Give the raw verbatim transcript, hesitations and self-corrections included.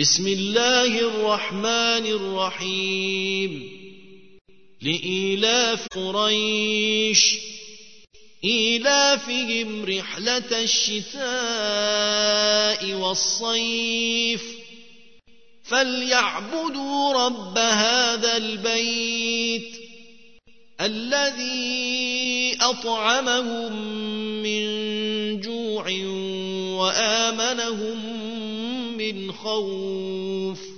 بسم الله الرحمن الرحيم لإيلاف قريش إيلافهم رحلة الشتاء والصيف فليعبدوا رب هذا البيت الذي أطعمهم من جوع وآمنهم من خوف